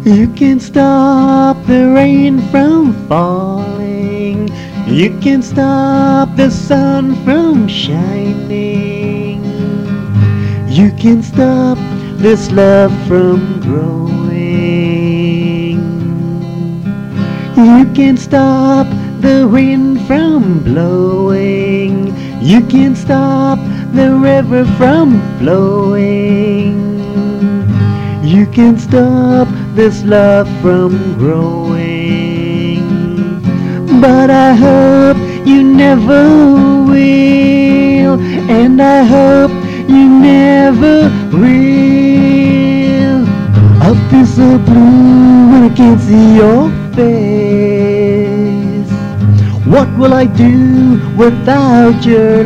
You can stop the rain from falling. You can stop the sun from shining. You can stop this love from growing. You can stop the wind from blowing. You can stop the river from flowing. You can stop this love from growing. But I hope you never will, and I hope you never will. I feel so blue when I can't see your face. What will I do without your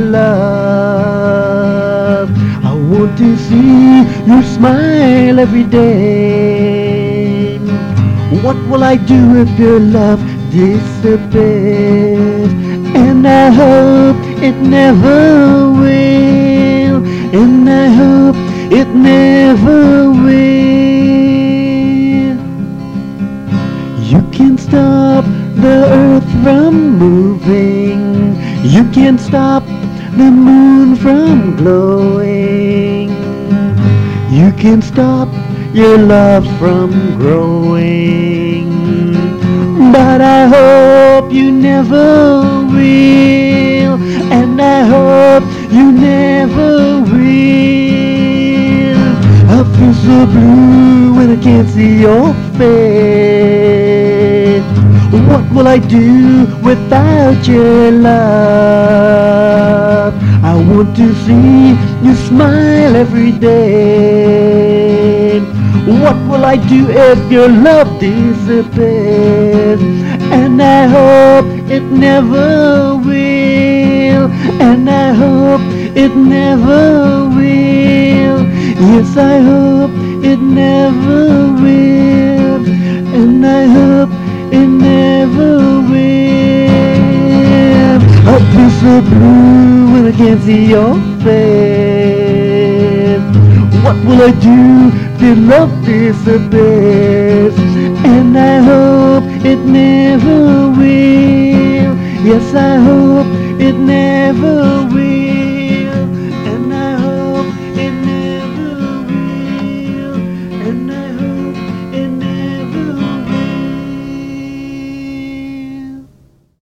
love? I want to see your smile every day. What will I do if your love disappears? And I hope it never will, and I hope it never will. You can stop the earth from moving. You can stop the moon from glowing. You can stop your love from growing. But I hope you never will, and I hope you never will. I feel so blue when I can't see your face. What will I do without your love? I want to see you smile every day. What will I do if your love disappears? And I hope it never will, and I hope it never will. Yes, I hope it never will, and I hope it never will. I feel so blue when I can't see your face. What will I do till love disappears? And I hope it never will. Yes, I hope it never will.